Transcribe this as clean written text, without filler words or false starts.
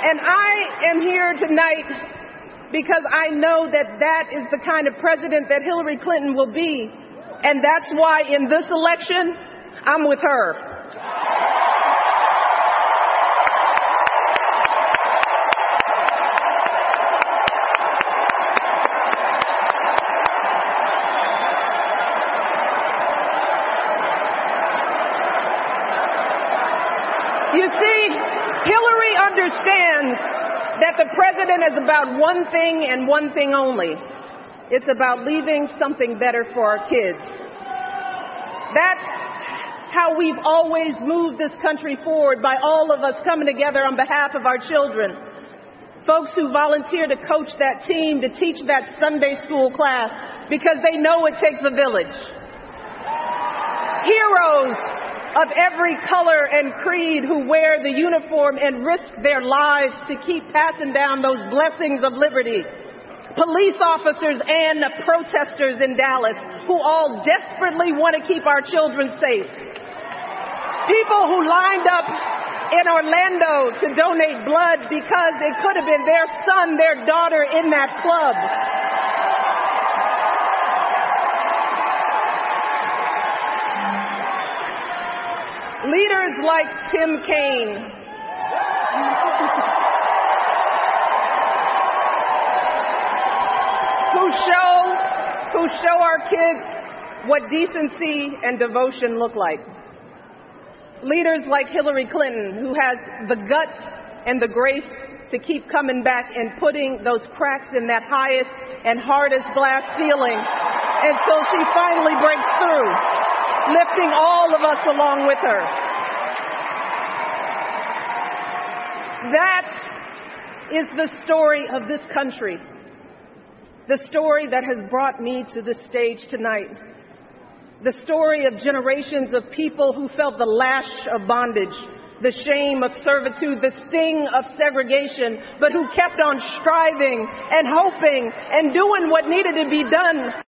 And I am here tonight because I know that that is the kind of president that Hillary Clinton will be. And that's why in this election, I'm with her. You see, Hillary understands that the president is about one thing and one thing only. It's about leaving something better for our kids. That's how we've always moved this country forward, by all of us coming together on behalf of our children. Folks who volunteer to coach that team, to teach that Sunday school class, because they know it takes a village. Heroes of every color and creed who wear the uniform and risk their lives to keep passing down those blessings of liberty. Police officers and protesters in Dallas who all desperately want to keep our children safe. People who lined up in Orlando to donate blood because it could have been their son, their daughter in that club. Leaders like Tim Kaine, who show our kids what decency and devotion look like. Leaders like Hillary Clinton, who has the guts and the grace to keep coming back and putting those cracks in that highest and hardest glass ceiling until she finally breaks through, lifting all of us along with her. That is the story of this country, the story that has brought me to this stage tonight, the story of generations of people who felt the lash of bondage, the shame of servitude, the sting of segregation, but who kept on striving and hoping and doing what needed to be done.